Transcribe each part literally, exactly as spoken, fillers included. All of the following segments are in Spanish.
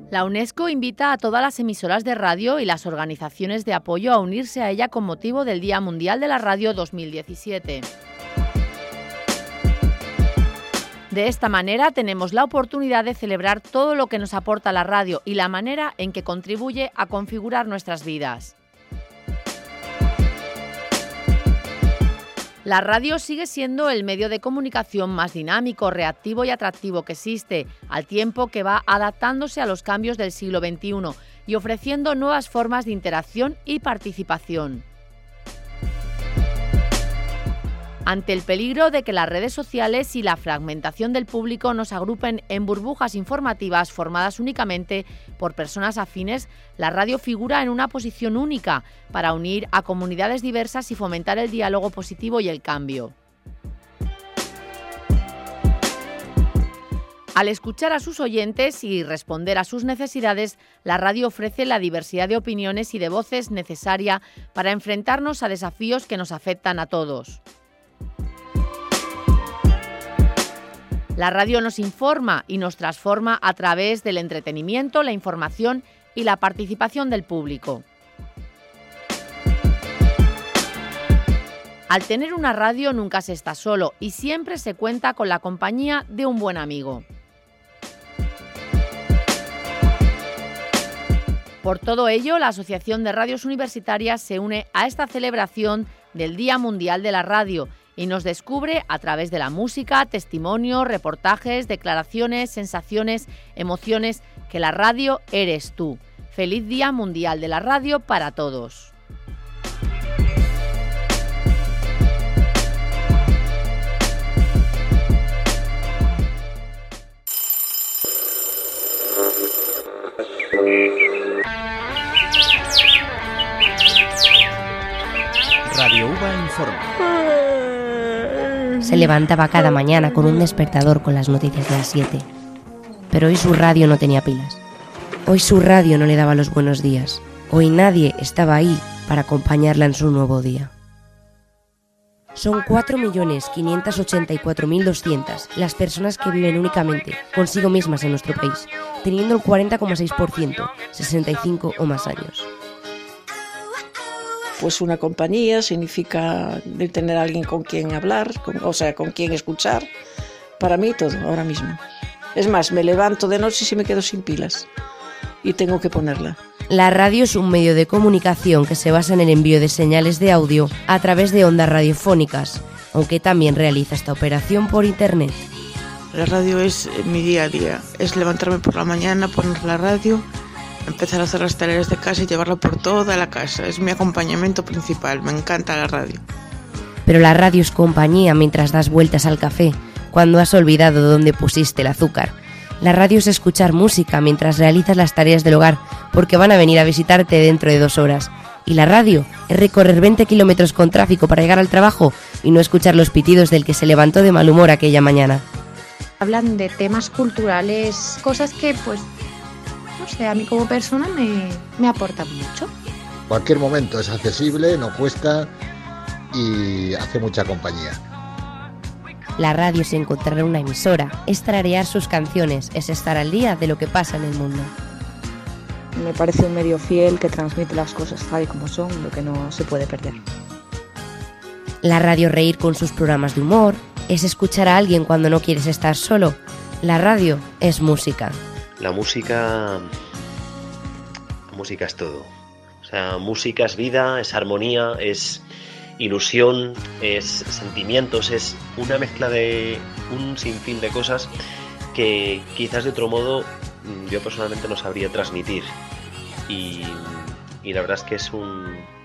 La UNESCO invita a todas las emisoras de radio y las organizaciones de apoyo a unirse a ella con motivo del Día Mundial de la Radio dos mil diecisiete. De esta manera tenemos la oportunidad de celebrar todo lo que nos aporta la radio y la manera en que contribuye a configurar nuestras vidas. La radio sigue siendo el medio de comunicación más dinámico, reactivo y atractivo que existe, al tiempo que va adaptándose a los cambios del siglo veintiuno y ofreciendo nuevas formas de interacción y participación. Ante el peligro de que las redes sociales y la fragmentación del público nos agrupen en burbujas informativas formadas únicamente por personas afines, la radio figura en una posición única para unir a comunidades diversas y fomentar el diálogo positivo y el cambio. Al escuchar a sus oyentes y responder a sus necesidades, la radio ofrece la diversidad de opiniones y de voces necesaria para enfrentarnos a desafíos que nos afectan a todos. La radio nos informa y nos transforma a través del entretenimiento, la información y la participación del público. Al tener una radio nunca se está solo y siempre se cuenta con la compañía de un buen amigo. Por todo ello, la Asociación de Radios Universitarias se une a esta celebración del Día Mundial de la Radio y nos descubre a través de la música, testimonios, reportajes, declaraciones, sensaciones, emociones, que la radio eres tú. Feliz Día Mundial de la Radio para todos. Radio UBA informa. Se levantaba cada mañana con un despertador con las noticias de las siete. Pero hoy su radio no tenía pilas. Hoy su radio no le daba los buenos días. Hoy nadie estaba ahí para acompañarla en su nuevo día. Son cuatro millones quinientas ochenta y cuatro mil doscientas las personas que viven únicamente consigo mismas en nuestro país, teniendo el cuarenta coma seis por ciento, sesenta y cinco o más años. Pues una compañía significa de tener a alguien con quien hablar, con, o sea, con quien escuchar. Para mí todo, ahora mismo. Es más, me levanto de noche y me quedo sin pilas y tengo que ponerla. La radio es un medio de comunicación que se basa en el envío de señales de audio a través de ondas radiofónicas, aunque también realiza esta operación por internet. La radio es mi día a día, es levantarme por la mañana, poner la radio, empezar a hacer las tareas de casa y llevarla por toda la casa. Es mi acompañamiento principal, me encanta la radio. Pero la radio es compañía mientras das vueltas al café, cuando has olvidado dónde pusiste el azúcar. La radio es escuchar música mientras realizas las tareas del hogar, porque van a venir a visitarte dentro de dos horas. Y la radio es recorrer veinte kilómetros con tráfico para llegar al trabajo y no escuchar los pitidos del que se levantó de mal humor aquella mañana. Hablan de temas culturales, cosas que pues... no sé, a mí como persona me, me aporta mucho. Cualquier momento es accesible, no cuesta y hace mucha compañía. La radio es encontrar una emisora, es tararear sus canciones, es estar al día de lo que pasa en el mundo. Me parece un medio fiel que transmite las cosas tal y como son, lo que no se puede perder. La radio reír con sus programas de humor, es escuchar a alguien cuando no quieres estar solo. La radio es música. La música, la música es todo. O sea, música es vida, es armonía, es ilusión, es sentimientos, es una mezcla de un sinfín de cosas que quizás de otro modo yo personalmente no sabría transmitir. Y, y la verdad es que es un,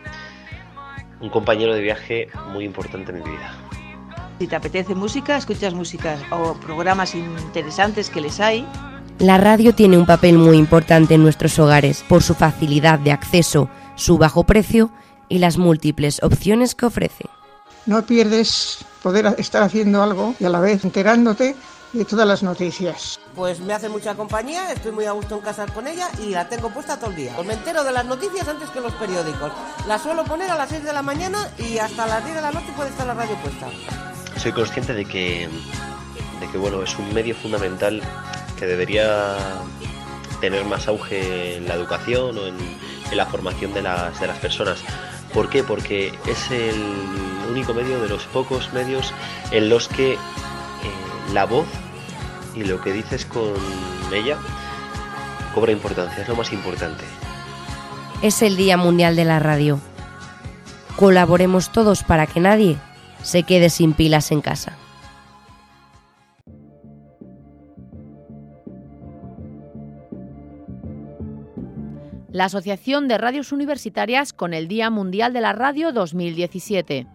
un compañero de viaje muy importante en mi vida. Si te apetece música, escuchas música o programas interesantes que les hay. La radio tiene un papel muy importante en nuestros hogares por su facilidad de acceso, su bajo precio y las múltiples opciones que ofrece. No pierdes poder estar haciendo algo y a la vez enterándote de todas las noticias. Pues me hace mucha compañía, estoy muy a gusto en casa con ella y la tengo puesta todo el día. Pues me entero de las noticias antes que los periódicos. La suelo poner a las seis de la mañana y hasta las diez de la noche puede estar la radio puesta. Soy consciente de que, de que bueno, es un medio fundamental que debería tener más auge en la educación o en, en la formación de las, de las personas. ¿Por qué? Porque es el único medio de los pocos medios en los que eh, la voz y lo que dices con ella cobra importancia, es lo más importante. Es el Día Mundial de la Radio. Colaboremos todos para que nadie se quede sin pilas en casa. La Asociación de Radios Universitarias con el Día Mundial de la Radio dos mil diecisiete.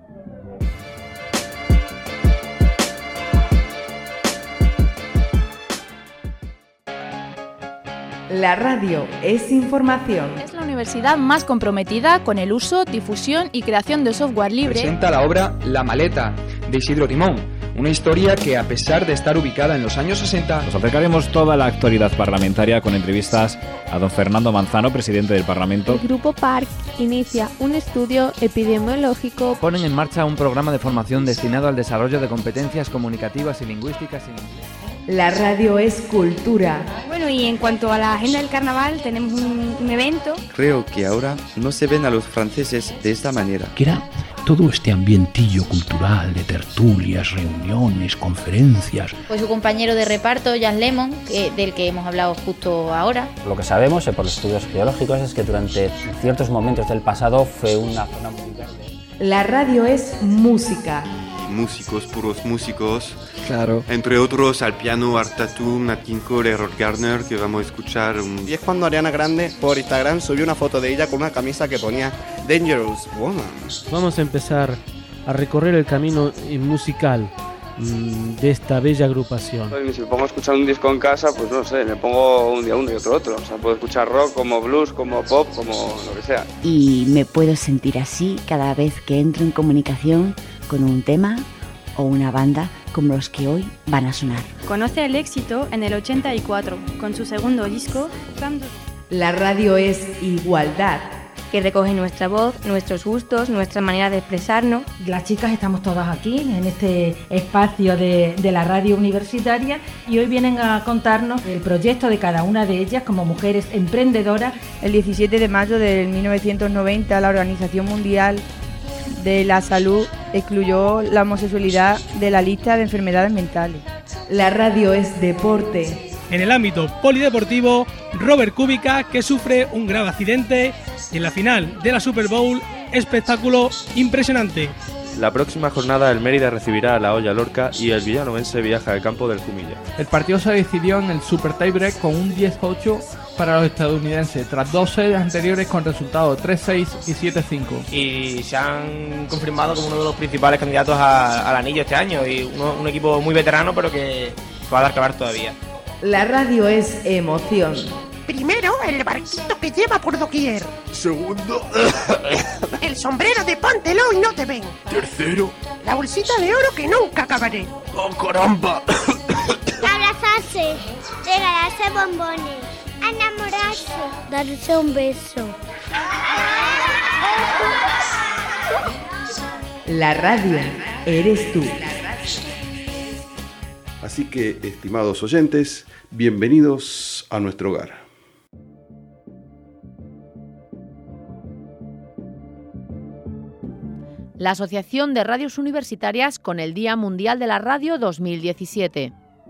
La radio es información. Es la universidad más comprometida con el uso, difusión y creación de software libre. Presenta la obra La Maleta, de Isidro Timón, una historia que, a pesar de estar ubicada en los años sesenta... Nos acercaremos toda la actualidad parlamentaria con entrevistas a don Fernando Manzano, presidente del Parlamento. El Grupo Parc inicia un estudio epidemiológico. Ponen en marcha un programa de formación destinado al desarrollo de competencias comunicativas y lingüísticas en inglés. La radio es cultura. Bueno, y en cuanto a la agenda del carnaval, tenemos un, un evento. Creo que ahora no se ven a los franceses de esta manera. Que era todo este ambientillo cultural de tertulias, reuniones, conferencias. Pues su compañero de reparto, Jan Lemon, que, del que hemos hablado justo ahora. Lo que sabemos eh, por los estudios geológicos es que durante ciertos momentos del pasado fue una zona muy verde. La radio es música. Músicos, puros músicos. Claro. Entre otros al piano Artatum, Nat King Cole, Errol Garner, que vamos a escuchar. Un... Y es cuando Ariana Grande por Instagram subió una foto de ella con una camisa que ponía Dangerous Woman. Vamos a empezar a recorrer el camino musical de esta bella agrupación. Si me pongo a escuchar un disco en casa, pues no sé, me pongo un día uno y otro otro. O sea, puedo escuchar rock, como blues, como pop, como lo que sea. Y me puedo sentir así cada vez que entro en comunicación con un tema o una banda como los que hoy van a sonar. Conoce el éxito en el ochenta y cuatro, con su segundo disco, Femme de... La radio es igualdad. Que recoge nuestra voz, nuestros gustos, nuestra manera de expresarnos. Las chicas estamos todas aquí, en este espacio de, de la radio universitaria, y hoy vienen a contarnos el proyecto de cada una de ellas como mujeres emprendedoras. El diecisiete de mayo de mil novecientos noventa, la Organización Mundial de la Salud excluyó la homosexualidad de la lista de enfermedades mentales. La radio es deporte. En el ámbito polideportivo, Robert Kubica, que sufre un grave accidente en la final de la Super Bowl, espectáculo impresionante. La próxima jornada el Mérida recibirá a la Hoya Lorca y el villanovense viaja al campo del Jumilla. El partido se decidió en el Super Tiebreak con un diez ocho para los estadounidenses, tras dos series anteriores con resultados tres seis y siete cinco. Y se han confirmado como uno de los principales candidatos a, al anillo este año, y uno, un equipo muy veterano pero que va a dar que hablar todavía. La radio es emoción. Primero, el barquito que lleva por doquier. Segundo, el sombrero de póntelo y no te ven. Tercero, la bolsita de oro que nunca acabaré. ¡Oh, caramba! Abrazarse, regalarse bombones, enamorarse, darse un beso. La radio eres tú. Así que, estimados oyentes, bienvenidos a nuestro hogar. La Asociación de Radios Universitarias con el Día Mundial de la Radio dos mil diecisiete.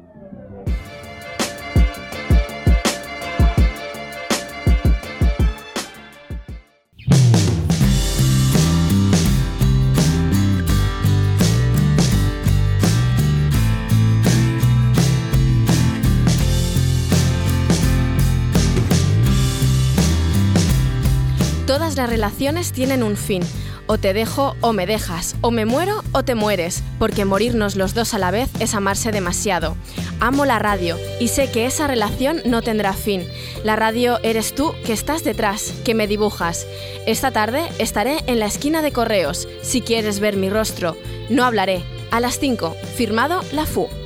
Todas las relaciones tienen un fin. O te dejo o me dejas, o me muero o te mueres, porque morirnos los dos a la vez es amarse demasiado. Amo la radio y sé que esa relación no tendrá fin. La radio eres tú que estás detrás, que me dibujas. Esta tarde estaré en la esquina de Correos, si quieres ver mi rostro. No hablaré. A las cinco, firmado La F U.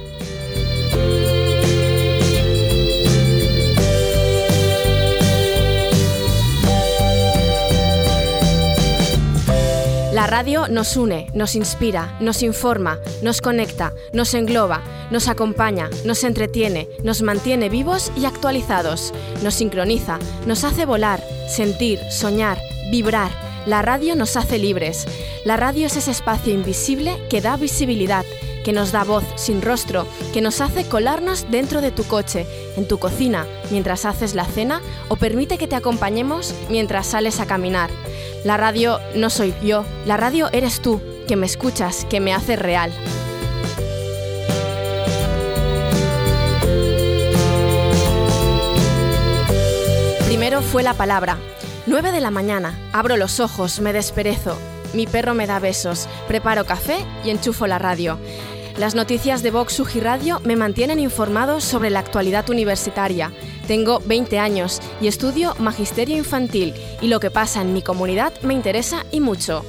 La radio nos une, nos inspira, nos informa, nos conecta, nos engloba, nos acompaña, nos entretiene, nos mantiene vivos y actualizados, nos sincroniza, nos hace volar, sentir, soñar, vibrar. La radio nos hace libres. La radio es ese espacio invisible que da visibilidad, que nos da voz sin rostro, que nos hace colarnos dentro de tu coche, en tu cocina, mientras haces la cena o permite que te acompañemos mientras sales a caminar. La radio no soy yo, la radio eres tú, que me escuchas, que me haces real. Primero fue la palabra. nueve de la mañana, abro los ojos, me desperezo. Mi perro me da besos, preparo café y enchufo la radio. Las noticias de Vox Uji Radio me mantienen informado sobre la actualidad universitaria. Tengo veinte años y estudio Magisterio Infantil y lo que pasa en mi comunidad me interesa y mucho.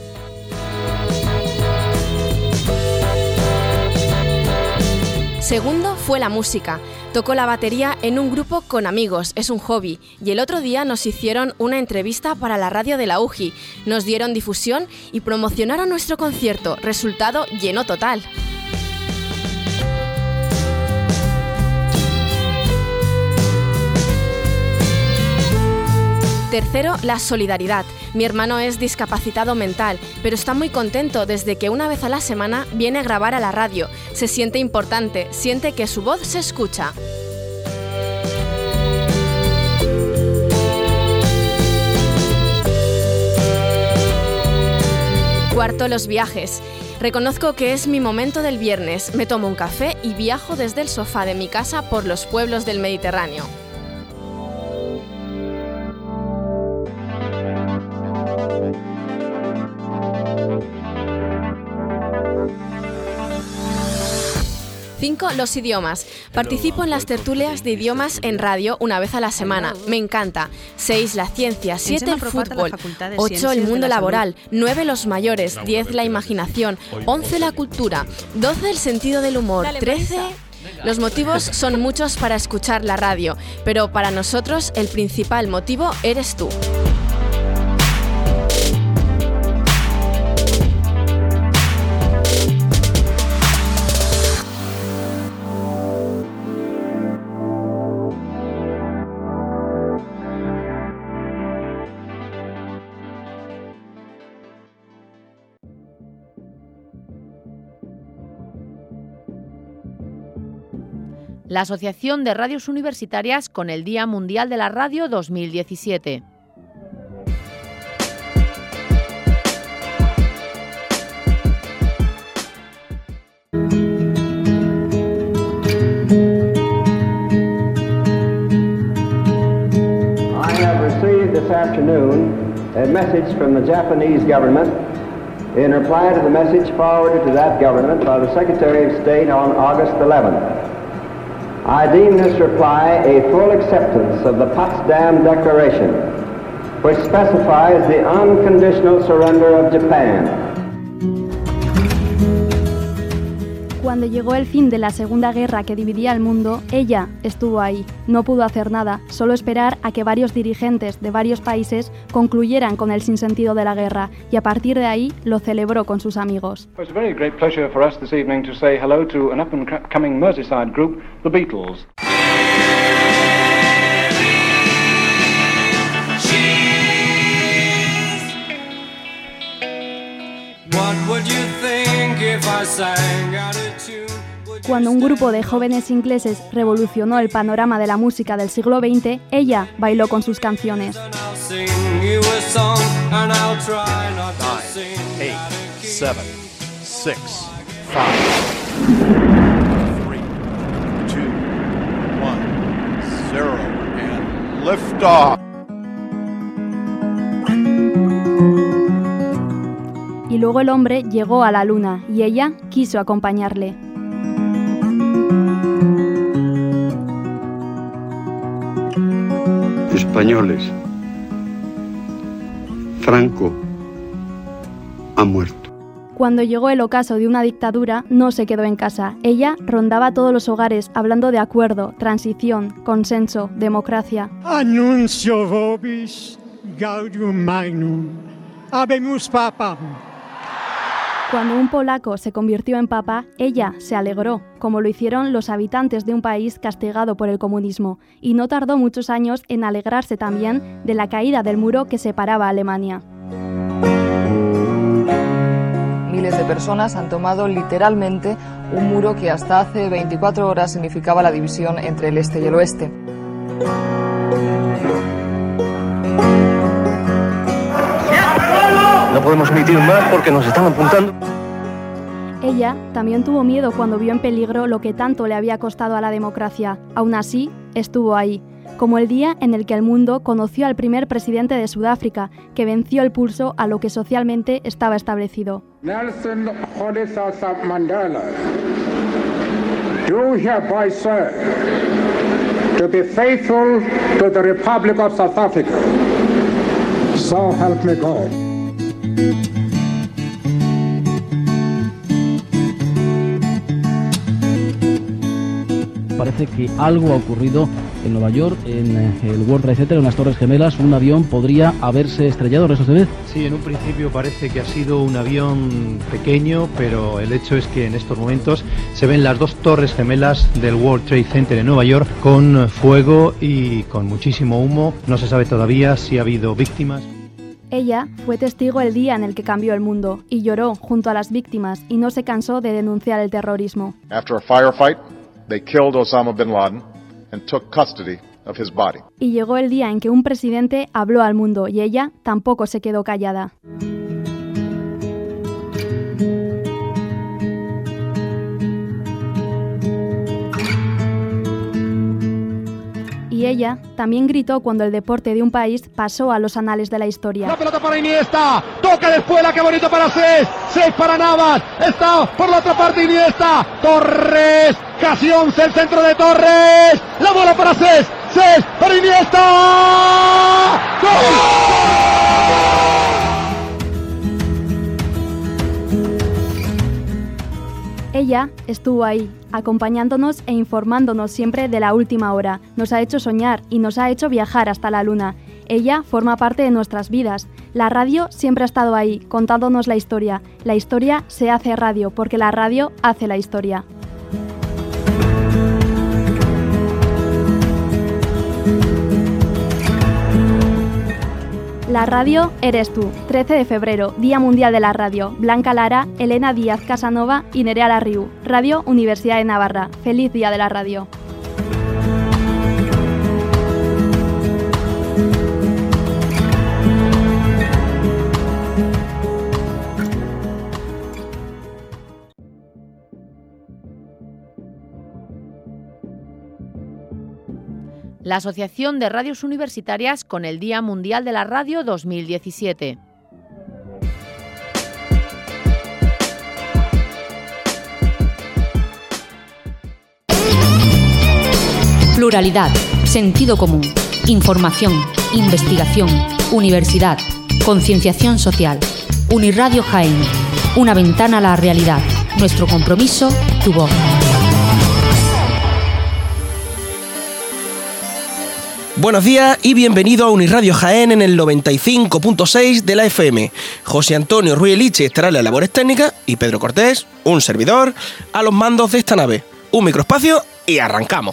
Segundo fue la música. Toco la batería en un grupo con amigos, es un hobby. Y el otro día nos hicieron una entrevista para la radio de la U J I. Nos dieron difusión y promocionaron nuestro concierto. Resultado, lleno total. Tercero, la solidaridad. Mi hermano es discapacitado mental, pero está muy contento desde que una vez a la semana viene a grabar a la radio. Se siente importante, siente que su voz se escucha. Cuarto, los viajes. Reconozco que es mi momento del viernes. Me tomo un café y viajo desde el sofá de mi casa por los pueblos del Mediterráneo. Cinco, los idiomas. Participo en las tertulias de idiomas en radio una vez a la semana. Me encanta. Seis, la ciencia. Siete, el fútbol. Ocho, el mundo laboral. Nueve, los mayores. Diez, la imaginación. Once, la cultura. Doce, el sentido del humor. Trece... Los motivos son muchos para escuchar la radio, pero para nosotros el principal motivo eres tú. La Asociación de Radios Universitarias con el Día Mundial de la Radio dos mil diecisiete. I have received this afternoon a message from the Japanese government in reply to the message forwarded to that government by the Secretary of State on August eleventh. I deem this reply a full acceptance of the Potsdam Declaration, which specifies the unconditional surrender of Japan. Cuando llegó el fin de la Segunda Guerra que dividía el mundo, ella estuvo ahí. No pudo hacer nada, solo esperar a que varios dirigentes de varios países concluyeran con el sinsentido de la guerra, y a partir de ahí lo celebró con sus amigos. It's a very great pleasure for us this evening to say hello to an up-and-coming Merseyside group, the Beatles. Cuando un grupo de jóvenes ingleses revolucionó el panorama de la música del siglo veinte, ella bailó con sus canciones. Nine, eight, seven, six, five, three, two, one, zero, and lift off. Y luego el hombre llegó a la luna y ella quiso acompañarle. Españoles, Franco ha muerto. Cuando llegó el ocaso de una dictadura, no se quedó en casa. Ella rondaba todos los hogares hablando de acuerdo, transición, consenso, democracia. Annuncio vobis gaudium magnum, habemus papam. Cuando un polaco se convirtió en papa, ella se alegró, como lo hicieron los habitantes de un país castigado por el comunismo, y no tardó muchos años en alegrarse también de la caída del muro que separaba a Alemania. Miles de personas han tomado literalmente un muro que hasta hace veinticuatro horas significaba la división entre el este y el oeste. No podemos emitir más porque nos están apuntando. Ella también tuvo miedo cuando vio en peligro lo que tanto le había costado a la democracia. Aún así, estuvo ahí, como el día en el que el mundo conoció al primer presidente de Sudáfrica, que venció el pulso a lo que socialmente estaba establecido. Nelson Rolihlahla Mandela, do hereby swear to be faithful to the Republic of South Africa. So help me God. Parece que algo ha ocurrido en Nueva York, en el World Trade Center, en las Torres Gemelas. Un avión podría haberse estrellado, ¿eso se ve? Sí, en un principio parece que ha sido un avión pequeño, pero el hecho es que en estos momentos se ven las dos Torres Gemelas del World Trade Center en Nueva York con fuego y con muchísimo humo. No se sabe todavía si ha habido víctimas. Ella fue testigo el día en el que cambió el mundo y lloró junto a las víctimas y no se cansó de denunciar el terrorismo. After a firefight, they killed Osama bin Laden and took custody of his body. Y llegó el día en que un presidente habló al mundo y ella tampoco se quedó callada. Y ella también gritó cuando el deporte de un país pasó a los anales de la historia. La pelota para Iniesta, toca después, la que bonito para Cés, Cés para Navas, está por la otra parte Iniesta, Torres, casi once el centro de Torres, la bola para Cés, Cés para Iniesta, ¡gol! Ella estuvo ahí, acompañándonos e informándonos siempre de la última hora. Nos ha hecho soñar y nos ha hecho viajar hasta la luna. Ella forma parte de nuestras vidas. La radio siempre ha estado ahí, contándonos la historia. La historia se hace radio, porque la radio hace la historia. La radio eres tú. trece de febrero, Día Mundial de la Radio. Blanca Lara, Elena Díaz Casanova y Nerea Larriu. Radio Universidad de Navarra. Feliz Día de la Radio. La Asociación de Radios Universitarias con el Día Mundial de la Radio dos mil diecisiete. Pluralidad, sentido común, información, investigación, universidad, concienciación social. Unirradio Jaén, una ventana a la realidad. Nuestro compromiso, tu voz. Buenos días y bienvenido a Unirradio Jaén en el noventa y cinco punto seis de la F M. José Antonio Ruiz Liche estará en las labores técnicas y Pedro Cortés, un servidor, a los mandos de esta nave. Un microespacio y arrancamos.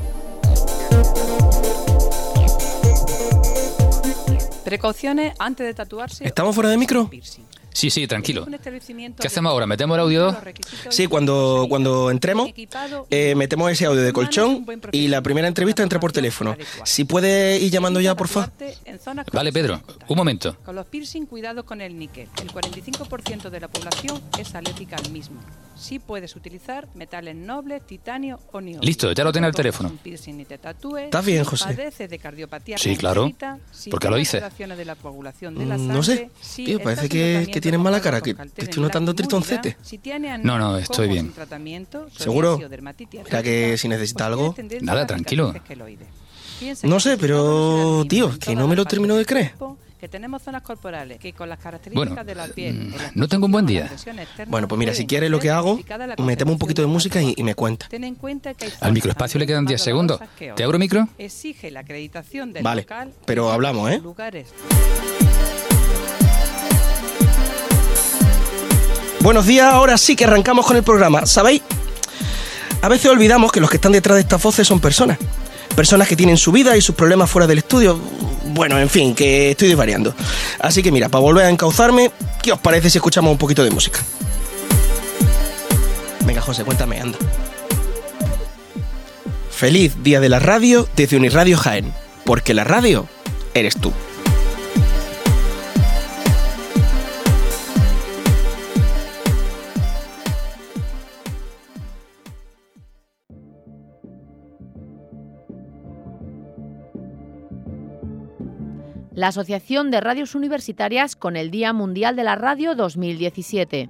Precauciones antes de tatuarse. ¿Estamos fuera de micro? Sí, sí, tranquilo. ¿Qué hacemos ahora? ¿Metemos el audio dos? Sí, cuando, cuando entremos, eh, metemos ese audio de colchón y la primera entrevista entra por teléfono. Si puedes ir llamando ya, por favor. Vale, Pedro, un momento. Con los piercing, cuidado con el níquel. El cuarenta y cinco por ciento de la población es alérgica al mismo. Sí puedes utilizar metales nobles, titanio o niobio. Listo, ya lo tengo el teléfono. ¿Estás bien, José? Sí, claro. ¿Por qué lo dices? No sé, tío, parece que, que tienes mala cara, que te estoy notando tristoncete. No, no, estoy bien. ¿Seguro? Mira que si necesitas algo... Nada, tranquilo. No sé, pero, tío, que no me lo termino de creer. Que tenemos zonas corporales que con las características bueno, de la piel, no tengo un buen día. Bueno, pues mira, si quieres lo que hago, metemos un poquito de música y, y me cuenta. Al microespacio le quedan diez segundos. ¿Te abro micro? Exige la acreditación del vale, local, pero hablamos, ¿eh? buenos días, ahora sí que arrancamos con el programa. ¿Sabéis? A veces olvidamos que los que están detrás de estas voces son personas. Personas que tienen su vida y sus problemas fuera del estudio. Bueno, en fin, que estoy desvariando. Así que mira, para volver a encauzarme, ¿qué os parece si escuchamos un poquito de música? Venga, José, cuéntame, anda. Feliz Día de la Radio desde Unirradio Jaén, porque la radio eres tú. La Asociación de Radios Universitarias con el Día Mundial de la Radio dos mil diecisiete.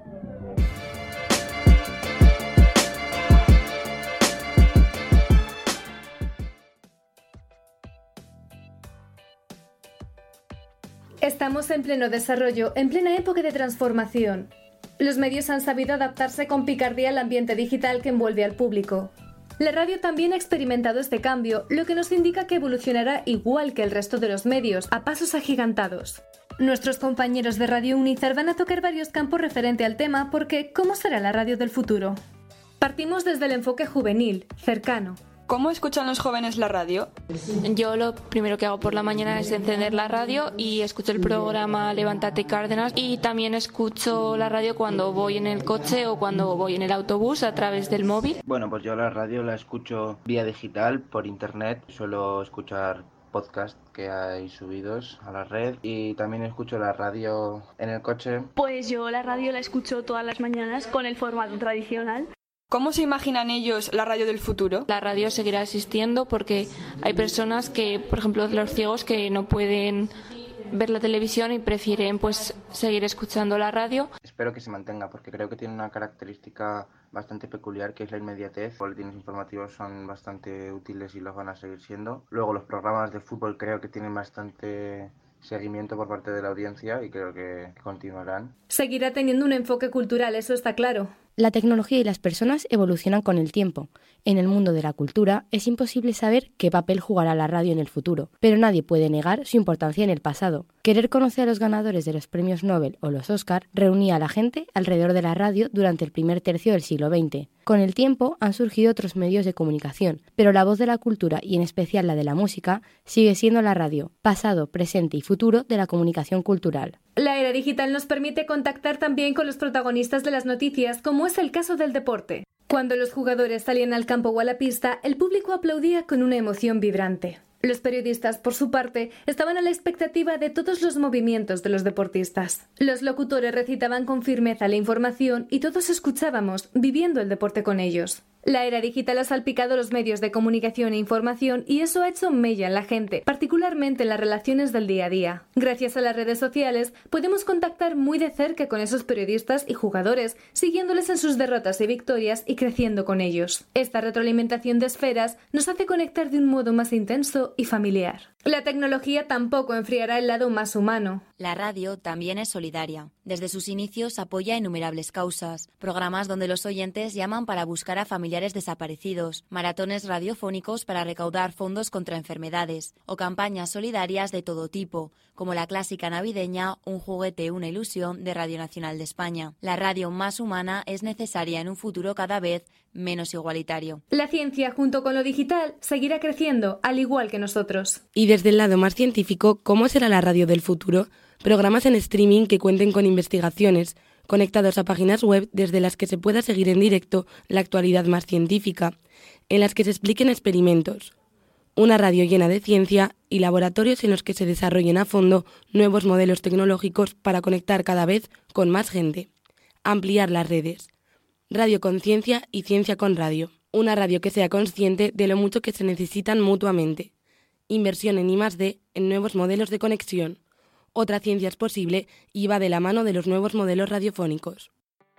Estamos en pleno desarrollo, en plena época de transformación. Los medios han sabido adaptarse con picardía al ambiente digital que envuelve al público. La radio también ha experimentado este cambio, lo que nos indica que evolucionará igual que el resto de los medios, a pasos agigantados. Nuestros compañeros de Radio Unizar van a tocar varios campos referente al tema porque ¿cómo será la radio del futuro? Partimos desde el enfoque juvenil, cercano. ¿Cómo escuchan los jóvenes la radio? Yo lo primero que hago por la mañana es encender la radio y escucho el programa Levántate Cárdenas, y también escucho la radio cuando voy en el coche o cuando voy en el autobús a través del móvil. Bueno, pues yo la radio la escucho vía digital, por internet. Suelo escuchar podcasts que hay subidos a la red y también escucho la radio en el coche. Pues yo la radio la escucho todas las mañanas con el formato tradicional. ¿Cómo se imaginan ellos la radio del futuro? La radio seguirá existiendo porque hay personas que, por ejemplo, los ciegos, que no pueden ver la televisión y prefieren pues seguir escuchando la radio. Espero que se mantenga porque creo que tiene una característica bastante peculiar, que es la inmediatez. Los boletines informativos son bastante útiles y los van a seguir siendo. Luego los programas de fútbol creo que tienen bastante seguimiento por parte de la audiencia y creo que continuarán. Seguirá teniendo un enfoque cultural, eso está claro. La tecnología y las personas evolucionan con el tiempo. En el mundo de la cultura es imposible saber qué papel jugará la radio en el futuro, pero nadie puede negar su importancia en el pasado. Querer conocer a los ganadores de los premios Nobel o los Oscar reunía a la gente alrededor de la radio durante el primer tercio del siglo veinte. Con el tiempo han surgido otros medios de comunicación, pero la voz de la cultura, y en especial la de la música, sigue siendo la radio, pasado, presente y futuro de la comunicación cultural. La era digital nos permite contactar también con los protagonistas de las noticias, como es el caso del deporte. Cuando los jugadores salían al campo o a la pista, el público aplaudía con una emoción vibrante. Los periodistas, por su parte, estaban a la expectativa de todos los movimientos de los deportistas. Los locutores recitaban con firmeza la información y todos escuchábamos, viviendo el deporte con ellos. La era digital ha salpicado los medios de comunicación e información y eso ha hecho mella en la gente, particularmente en las relaciones del día a día. Gracias a las redes sociales podemos contactar muy de cerca con esos periodistas y jugadores, siguiéndoles en sus derrotas y victorias y creciendo con ellos. Esta retroalimentación de esferas nos hace conectar de un modo más intenso y familiar. La tecnología tampoco enfriará el lado más humano. La radio también es solidaria. Desde sus inicios apoya innumerables causas, programas donde los oyentes llaman para buscar a familiares desaparecidos, maratones radiofónicos para recaudar fondos contra enfermedades o campañas solidarias de todo tipo, como la clásica navideña Un juguete, una ilusión de Radio Nacional de España. La radio más humana es necesaria en un futuro cada vez menos igualitario. La ciencia, junto con lo digital, seguirá creciendo, al igual que nosotros. Y desde el lado más científico, ¿cómo será la radio del futuro? Programas en streaming que cuenten con investigaciones, conectados a páginas web desde las que se pueda seguir en directo la actualidad más científica, en las que se expliquen experimentos. Una radio llena de ciencia y laboratorios en los que se desarrollen a fondo nuevos modelos tecnológicos para conectar cada vez con más gente. Ampliar las redes. Radio con ciencia y ciencia con radio. Una radio que sea consciente de lo mucho que se necesitan mutuamente. Inversión en I más D, en nuevos modelos de conexión. Otra ciencia es posible y va de la mano de los nuevos modelos radiofónicos.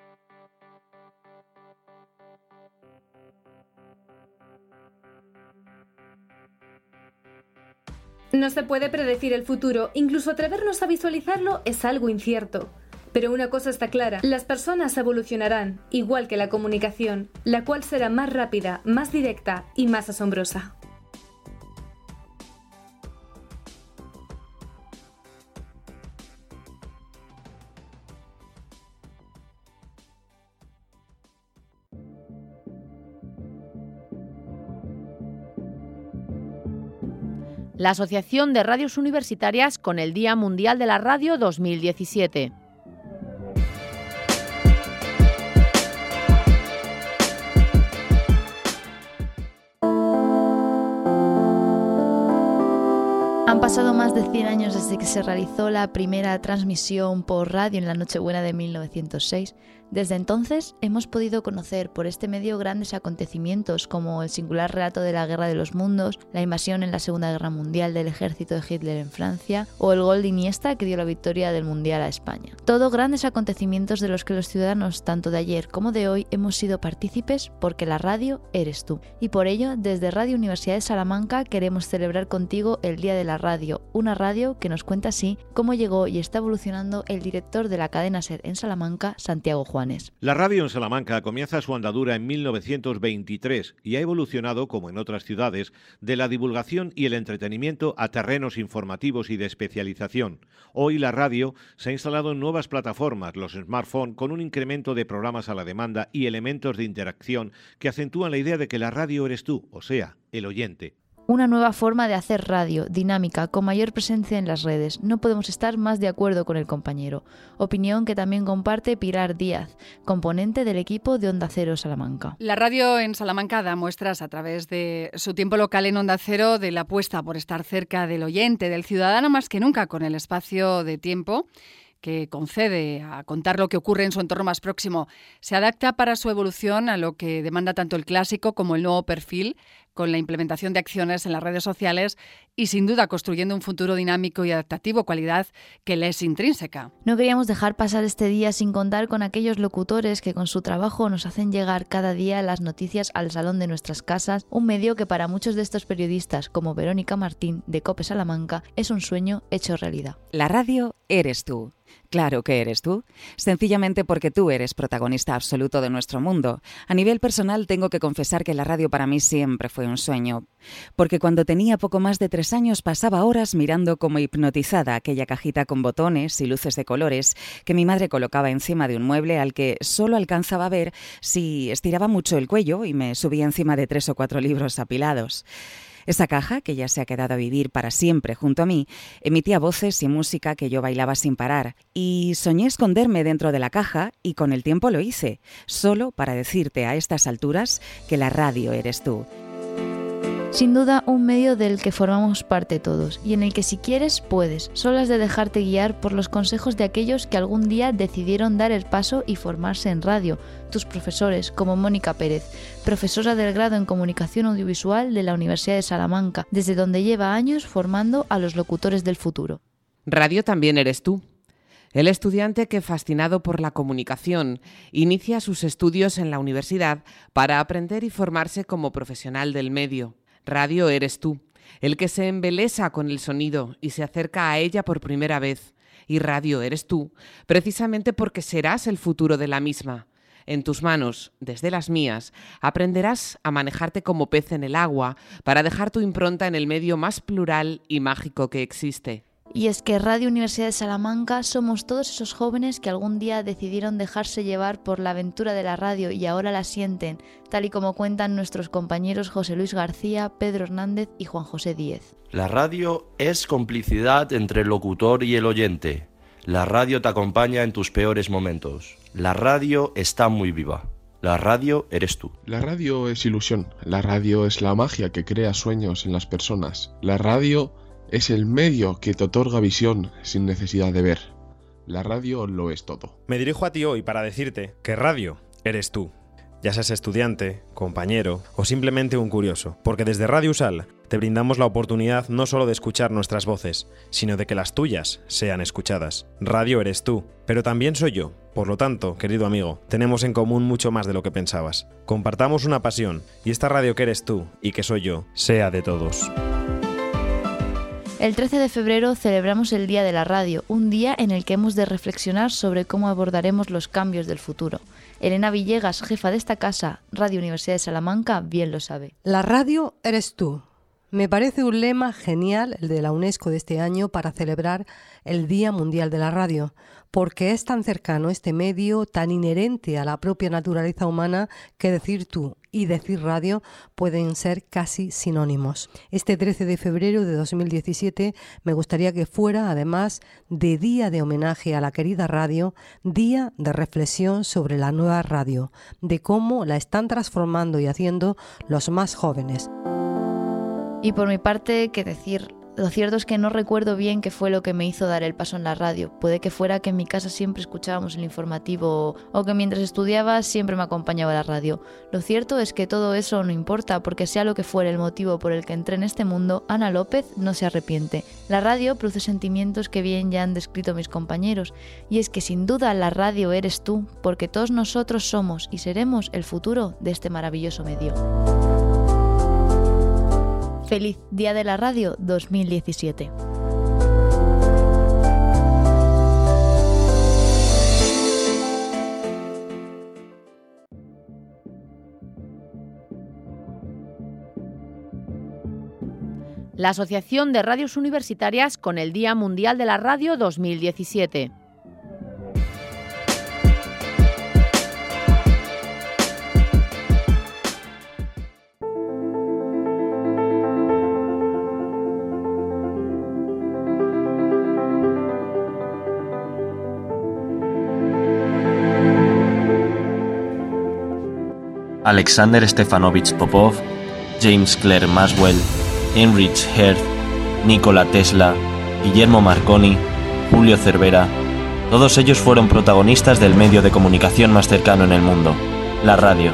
No se puede predecir el futuro, incluso atrevernos a visualizarlo es algo incierto. Pero una cosa está clara, las personas evolucionarán, igual que la comunicación, la cual será más rápida, más directa y más asombrosa. la Asociación de Radios Universitarias con el Día Mundial de la Radio dos mil diecisiete. Han pasado más de cien años desde que se realizó la primera transmisión por radio en la Nochebuena de mil novecientos seis. Desde entonces hemos podido conocer por este medio grandes acontecimientos como el singular relato de la Guerra de los Mundos, la invasión en la Segunda Guerra Mundial del ejército de Hitler en Francia o el gol de Iniesta que dio la victoria del Mundial a España. Todo grandes acontecimientos de los que los ciudadanos tanto de ayer como de hoy hemos sido partícipes porque la radio eres tú. Y por ello, desde Radio Universidad de Salamanca queremos celebrar contigo el Día de la Radio, una radio que nos cuenta así cómo llegó y está evolucionando el director de la cadena SER en Salamanca, Santiago Juan. La radio en Salamanca comienza su andadura en mil novecientos veintitrés y ha evolucionado, como en otras ciudades, de la divulgación y el entretenimiento a terrenos informativos y de especialización. Hoy la radio se ha instalado en nuevas plataformas, los smartphones, con un incremento de programas a la demanda y elementos de interacción que acentúan la idea de que la radio eres tú, o sea, el oyente. Una nueva forma de hacer radio, dinámica, con mayor presencia en las redes. No podemos estar más de acuerdo con el compañero. Opinión que también comparte Pilar Díaz, componente del equipo de Onda Cero Salamanca. La radio en Salamanca da muestras a través de su tiempo local en Onda Cero de la apuesta por estar cerca del oyente, del ciudadano más que nunca, con el espacio de tiempo que concede a contar lo que ocurre en su entorno más próximo. Se adapta para su evolución a lo que demanda tanto el clásico como el nuevo perfil, con la implementación de acciones en las redes sociales y sin duda construyendo un futuro dinámico y adaptativo, cualidad que le es intrínseca. No queríamos dejar pasar este día sin contar con aquellos locutores que con su trabajo nos hacen llegar cada día las noticias al salón de nuestras casas, un medio que para muchos de estos periodistas, como Verónica Martín de COPE Salamanca, es un sueño hecho realidad. La radio eres tú. Claro que eres tú, sencillamente porque tú eres protagonista absoluto de nuestro mundo. A nivel personal tengo que confesar que la radio para mí siempre fue un sueño, porque cuando tenía poco más de tres años pasaba horas mirando como hipnotizada aquella cajita con botones y luces de colores que mi madre colocaba encima de un mueble al que solo alcanzaba a ver si estiraba mucho el cuello y me subía encima de tres o cuatro libros apilados. Esa caja, que ya se ha quedado a vivir para siempre junto a mí, emitía voces y música que yo bailaba sin parar. Y soñé esconderme dentro de la caja y con el tiempo lo hice, solo para decirte a estas alturas que la radio eres tú. Sin duda, un medio del que formamos parte todos y en el que si quieres, puedes. Solo has de dejarte guiar por los consejos de aquellos que algún día decidieron dar el paso y formarse en radio. Tus profesores, como Mónica Pérez, profesora del grado en Comunicación Audiovisual de la Universidad de Salamanca, desde donde lleva años formando a los locutores del futuro. Radio también eres tú. El estudiante que, fascinado por la comunicación, inicia sus estudios en la universidad para aprender y formarse como profesional del medio. Radio eres tú, el que se embelesa con el sonido y se acerca a ella por primera vez. Y radio eres tú, precisamente porque serás el futuro de la misma. En tus manos, desde las mías, aprenderás a manejarte como pez en el agua para dejar tu impronta en el medio más plural y mágico que existe. Y es que Radio Universidad de Salamanca somos todos esos jóvenes que algún día decidieron dejarse llevar por la aventura de la radio y ahora la sienten, tal y como cuentan nuestros compañeros José Luis García, Pedro Hernández y Juan José Díez. La radio es complicidad entre el locutor y el oyente. La radio te acompaña en tus peores momentos. La radio está muy viva. La radio eres tú. La radio es ilusión. La radio es la magia que crea sueños en las personas. La radio es el medio que te otorga visión sin necesidad de ver. La radio lo es todo. Me dirijo a ti hoy para decirte que radio eres tú. Ya seas estudiante, compañero o simplemente un curioso. Porque desde Radio Usal te brindamos la oportunidad no solo de escuchar nuestras voces, sino de que las tuyas sean escuchadas. Radio eres tú, pero también soy yo. Por lo tanto, querido amigo, tenemos en común mucho más de lo que pensabas. Compartamos una pasión y esta radio que eres tú y que soy yo, sea de todos. El trece de febrero celebramos el Día de la Radio, un día en el que hemos de reflexionar sobre cómo abordaremos los cambios del futuro. Elena Villegas, jefa de esta casa, Radio Universidad de Salamanca, bien lo sabe. La radio eres tú. Me parece un lema genial el de la UNESCO de este año para celebrar el Día Mundial de la Radio, porque es tan cercano este medio, tan inherente a la propia naturaleza humana, que decir tú y decir radio pueden ser casi sinónimos. Este trece de febrero de dos mil diecisiete me gustaría que fuera, además de día de homenaje a la querida radio, día de reflexión sobre la nueva radio, de cómo la están transformando y haciendo los más jóvenes. Y por mi parte, ¿qué decir? Lo cierto es que no recuerdo bien qué fue lo que me hizo dar el paso en la radio. Puede que fuera que en mi casa siempre escuchábamos el informativo o que mientras estudiaba siempre me acompañaba la radio. Lo cierto es que todo eso no importa, porque sea lo que fuera el motivo por el que entré en este mundo, Ana López no se arrepiente. La radio produce sentimientos que bien ya han descrito mis compañeros, y es que sin duda la radio eres tú, porque todos nosotros somos y seremos el futuro de este maravilloso medio. Feliz Día de la Radio dos mil diecisiete. La Asociación de Radios Universitarias con el Día Mundial de la Radio dos mil diecisiete. Alexander Stefanovich Popov, James Clerk Maxwell, Heinrich Hertz, Nikola Tesla, Guillermo Marconi, Julio Cervera, todos ellos fueron protagonistas del medio de comunicación más cercano en el mundo, la radio.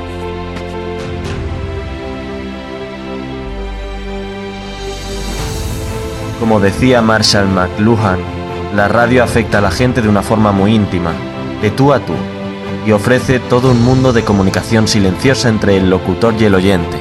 Como decía Marshall McLuhan, la radio afecta a la gente de una forma muy íntima, de tú a tú, y ofrece todo un mundo de comunicación silenciosa entre el locutor y el oyente.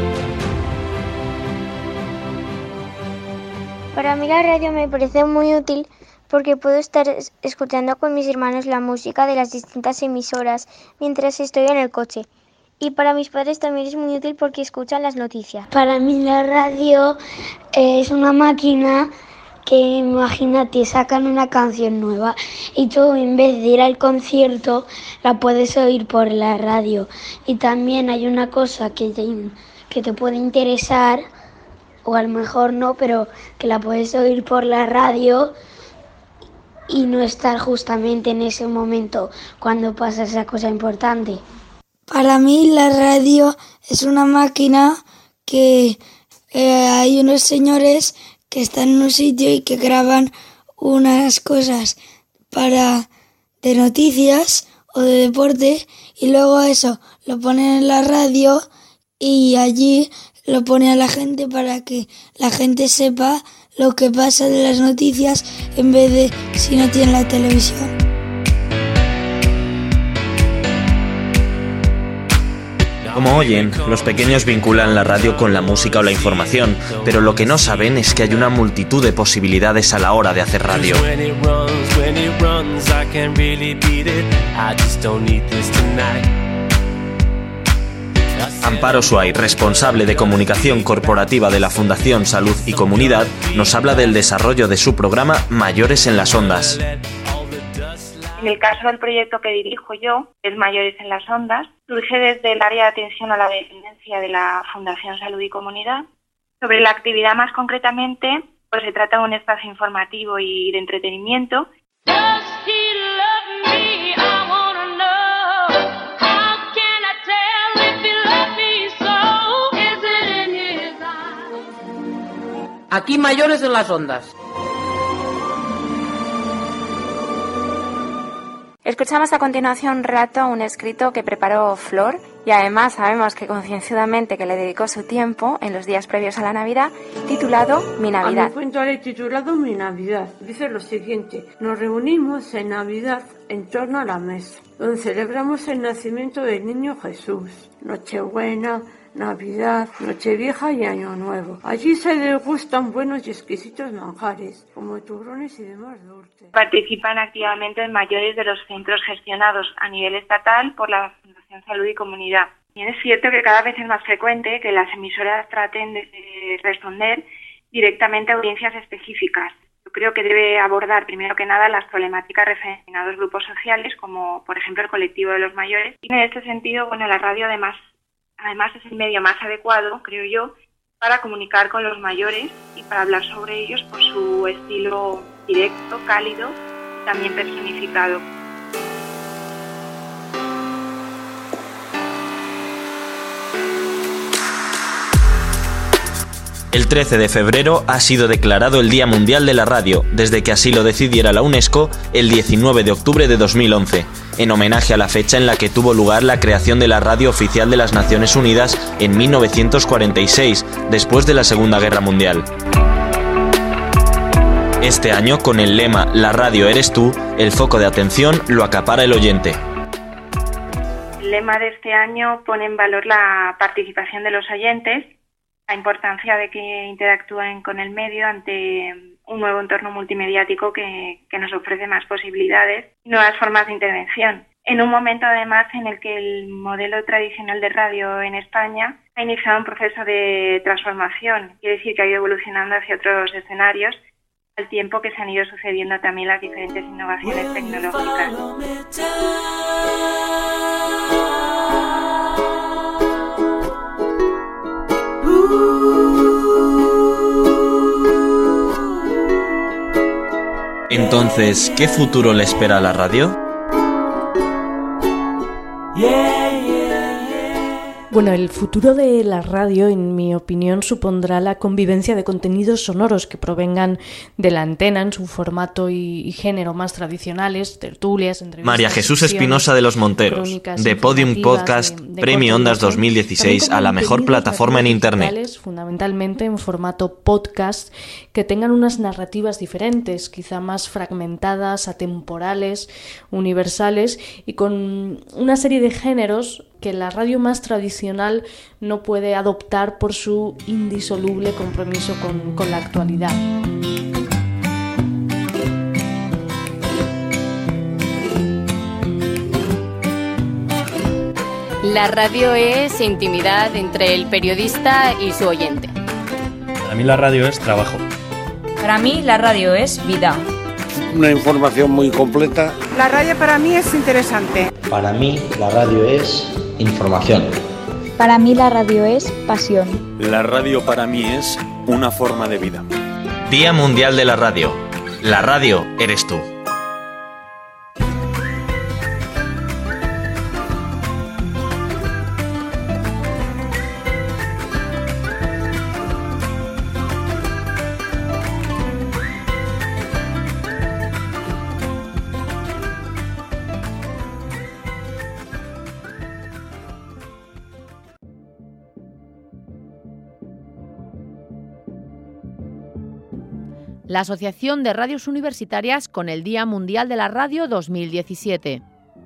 Para mí la radio me parece muy útil porque puedo estar escuchando con mis hermanos la música de las distintas emisoras mientras estoy en el coche. Y para mis padres también es muy útil porque escuchan las noticias. Para mí la radio es una máquina que, imagínate, sacan una canción nueva y tú, en vez de ir al concierto, la puedes oír por la radio. Y también hay una cosa que te, que te puede interesar, o a lo mejor no, pero que la puedes oír por la radio y no estar justamente en ese momento cuando pasa esa cosa importante. Para mí la radio es una máquina que eh, hay unos señores que están en un sitio y que graban unas cosas para de noticias o de deporte y luego eso lo ponen en la radio y allí lo pone a la gente para que la gente sepa lo que pasa de las noticias en vez de si no tienen la televisión. Como oyen, los pequeños vinculan la radio con la música o la información, pero lo que no saben es que hay una multitud de posibilidades a la hora de hacer radio. Amparo Suay, responsable de comunicación corporativa de la Fundación Salud y Comunidad, nos habla del desarrollo de su programa Mayores en las Ondas. En el caso del proyecto que dirijo yo, es Mayores en las Ondas, surge desde el área de atención a la dependencia de la Fundación Salud y Comunidad. Sobre la actividad más concretamente, pues se trata de un espacio informativo y de entretenimiento. Aquí Mayores en las Ondas. Escuchamos a continuación un rato un escrito que preparó Flor y además sabemos que concienzudamente que le dedicó su tiempo en los días previos a la Navidad, titulado Mi Navidad. A mi cuento le he titulado Mi Navidad. Dice lo siguiente: nos reunimos en Navidad en torno a la mesa, donde celebramos el nacimiento del niño Jesús, Nochebuena, Navidad, Nochevieja y Año Nuevo. Allí se degustan buenos y exquisitos manjares, como turrones y demás dulces. Participan activamente en mayores de los centros gestionados a nivel estatal por la Fundación Salud y Comunidad. Y es cierto que cada vez es más frecuente que las emisoras traten de responder directamente a audiencias específicas. Yo creo que debe abordar primero que nada las problemáticas referidas a determinados grupos sociales, como por ejemplo el colectivo de los mayores. Y en este sentido, bueno, la radio además, además es el medio más adecuado, creo yo, para comunicar con los mayores y para hablar sobre ellos por su estilo directo, cálido y también personificado. El trece de febrero ha sido declarado el Día Mundial de la Radio, desde que así lo decidiera la UNESCO el diecinueve de octubre de dos mil once, en homenaje a la fecha en la que tuvo lugar la creación de la Radio Oficial de las Naciones Unidas en mil novecientos cuarenta y seis, después de la Segunda Guerra Mundial. Este año, con el lema «La radio eres tú», el foco de atención lo acapara el oyente. El lema de este año pone en valor la participación de los oyentes, la importancia de que interactúen con el medio ante un nuevo entorno multimediático que, que nos ofrece más posibilidades y nuevas formas de intervención. En un momento, además, en el que el modelo tradicional de radio en España ha iniciado un proceso de transformación, quiere decir que ha ido evolucionando hacia otros escenarios, al tiempo que se han ido sucediendo también las diferentes innovaciones tecnológicas. Entonces, ¿qué futuro le espera a la radio? Bueno, el futuro de la radio, en mi opinión, supondrá la convivencia de contenidos sonoros que provengan de la antena en su formato y, y género más tradicionales, tertulias, entrevistas... María Jesús Espinosa de los Monteros, de Podium Podcast, de, de Premio Ondas dos mil dieciséis a la mejor plataforma en Internet. Fundamentalmente en formato podcast, que tengan unas narrativas diferentes, quizá más fragmentadas, atemporales, universales, y con una serie de géneros que la radio más tradicional no puede adoptar por su indisoluble compromiso con, con la actualidad. La radio es intimidad entre el periodista y su oyente. Para mí la radio es trabajo. Para mí la radio es vida. Una información muy completa. La radio para mí es interesante. Para mí la radio es información. Para mí la radio es pasión. La radio para mí es una forma de vida. Día Mundial de la Radio. La radio eres tú. La Asociación de Radios Universitarias con el Día Mundial de la Radio dos mil diecisiete.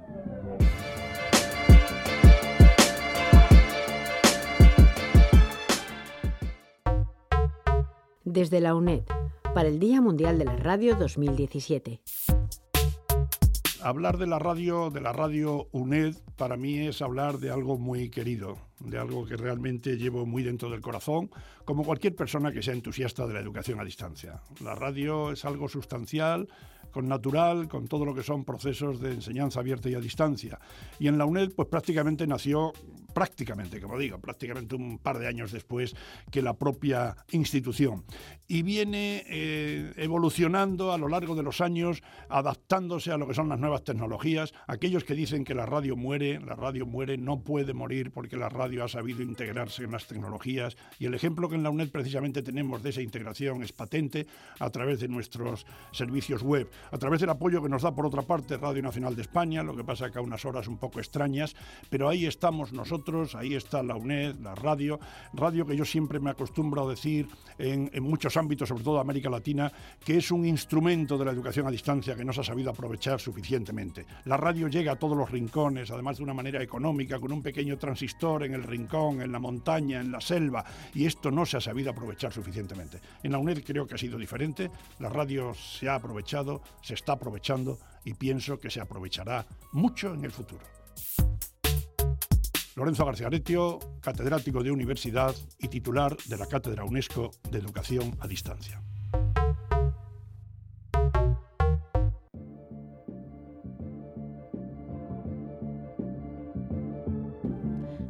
Desde la UNED, para el Día Mundial de la Radio dos mil diecisiete. Hablar de la radio, de la radio UNED, para mí es hablar de algo muy querido, de algo que realmente llevo muy dentro del corazón, como cualquier persona que sea entusiasta de la educación a distancia. La radio es algo sustancial, con natural, con todo lo que son procesos de enseñanza abierta y a distancia. Y en la UNED, pues prácticamente nació, prácticamente, como digo, prácticamente un par de años después que la propia institución. Y viene eh, evolucionando a lo largo de los años, adaptándose a lo que son las nuevas tecnologías. Aquellos que dicen que la radio muere, la radio muere, no puede morir porque la radio ha sabido integrarse en las tecnologías. Y el ejemplo que en la UNED precisamente tenemos de esa integración es patente a través de nuestros servicios web, a través del apoyo que nos da por otra parte Radio Nacional de España, lo que pasa que a unas horas un poco extrañas, pero ahí estamos nosotros, ahí está la UNED, la radio, radio que yo siempre me acostumbro a decir en, en muchos ámbitos, sobre todo de América Latina, que es un instrumento de la educación a distancia que no se ha sabido aprovechar suficientemente. La radio llega a todos los rincones, además de una manera económica, con un pequeño transistor en el rincón, en la montaña, en la selva, y esto no se ha sabido aprovechar suficientemente. En la UNED creo que ha sido diferente, la radio se ha aprovechado, se está aprovechando y pienso que se aprovechará mucho en el futuro. Lorenzo García Aretio, catedrático de universidad y titular de la Cátedra UNESCO de Educación a Distancia.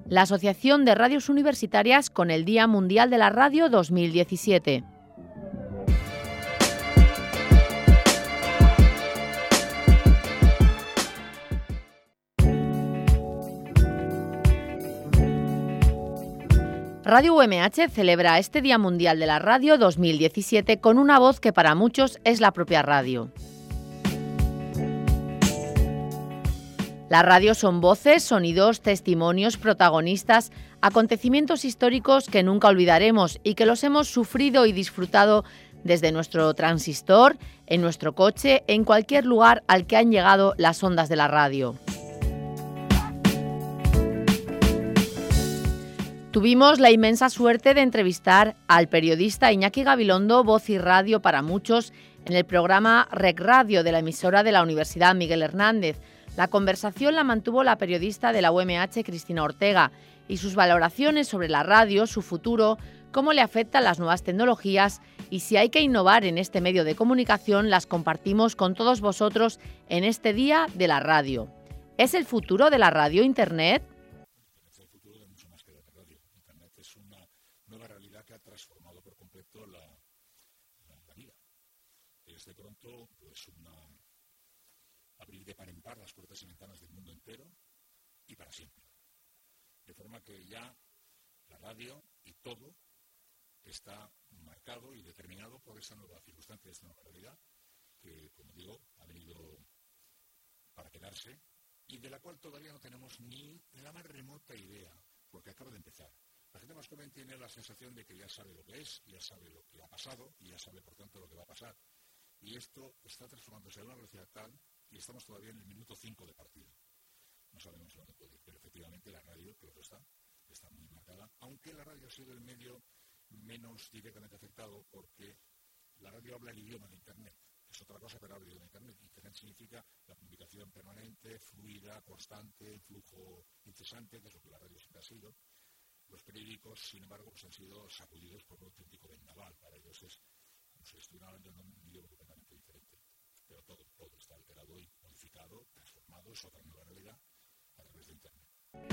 La Asociación de Radios Universitarias con el Día Mundial de la Radio dos mil diecisiete. Radio U M H celebra este Día Mundial de la Radio dos mil diecisiete con una voz que para muchos es la propia radio. La radio son voces, sonidos, testimonios, protagonistas, acontecimientos históricos que nunca olvidaremos y que los hemos sufrido y disfrutado desde nuestro transistor, en nuestro coche, en cualquier lugar al que han llegado las ondas de la radio. Tuvimos la inmensa suerte de entrevistar al periodista Iñaki Gabilondo, voz y radio para muchos, en el programa Rec Radio de la emisora de la Universidad Miguel Hernández. La conversación la mantuvo la periodista de la U M H, Cristina Ortega, y sus valoraciones sobre la radio, su futuro, cómo le afectan las nuevas tecnologías y si hay que innovar en este medio de comunicación, las compartimos con todos vosotros en este Día de la Radio. ¿Es el futuro de la radio Internet? Transformado por completo la, la, la vida. Es de pronto pues una abrir de par en par las puertas y ventanas del mundo entero y para siempre. De forma que ya la radio y todo está marcado y determinado por esta nueva circunstancia, esta nueva realidad, que, como digo, ha venido para quedarse y de la cual todavía no tenemos ni la más remota idea, porque acaba de empezar. La gente más joven tiene la sensación de que ya sabe lo que es, ya sabe lo que ha pasado y ya sabe, por tanto, lo que va a pasar. Y esto está transformándose a una velocidad tal y estamos todavía en el minuto cinco de partida. No sabemos dónde puede ir, pero efectivamente la radio, creo que está, está muy marcada, aunque la radio ha sido el medio menos directamente afectado porque la radio habla el idioma de Internet. Es otra cosa, pero habla el idioma de Internet. Internet significa la comunicación permanente, fluida, constante, flujo incesante, que es lo que la radio siempre ha sido. Los periódicos, sin embargo, pues han sido sacudidos por un auténtico vendaval. Para ellos es como si estuvieran hablando en un idioma completamente diferente. Pero todo, todo está alterado y modificado, transformado, es otra nueva realidad a través de Internet.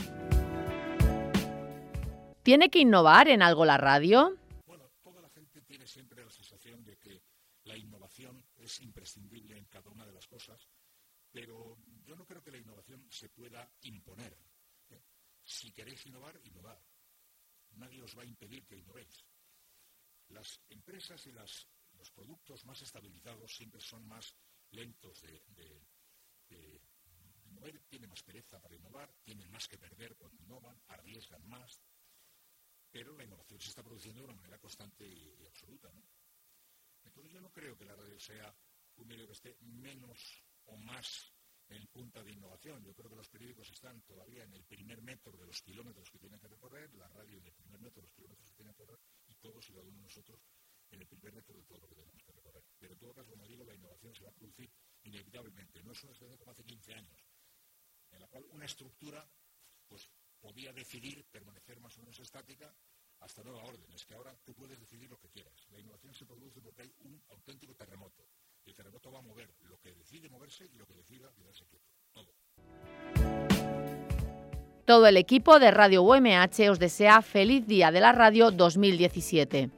¿Tiene que innovar en algo la radio? Bueno, toda la gente tiene siempre la sensación de que la innovación es imprescindible en cada una de las cosas, pero yo no creo que la innovación se pueda imponer. ¿eh? Si queréis innovar, innovad. Nadie os va a impedir que innovéis. Las empresas y las, los productos más estabilizados siempre son más lentos de, de, de, de mover, tienen más pereza para innovar, tienen más que perder cuando innovan, arriesgan más, pero la innovación se está produciendo de una manera constante y, y absoluta, ¿no? Entonces yo no creo que la radio sea un medio que esté menos o más en punta de innovación. Yo creo que los periódicos están todavía en el primer metro de los kilómetros que tienen que recorrer, la radio en el primer metro de los kilómetros que tienen que recorrer y todos y cada uno de nosotros en el primer metro de todo lo que tenemos que recorrer. Pero en todo caso, como digo, la innovación se va a producir inevitablemente. No es una situación como hace quince años, en la cual una estructura pues, podía decidir permanecer más o menos estática hasta nueva orden. Es que ahora tú puedes decidir lo que quieras. La innovación se produce porque hay un auténtico terremoto. El terremoto va a mover lo que decide moverse y lo que decida quedarse quieto. Todo. Todo el equipo de Radio U M H os desea feliz Día de la Radio dos mil diecisiete.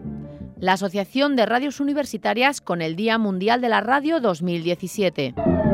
La Asociación de Radios Universitarias con el Día Mundial de la Radio dos mil diecisiete.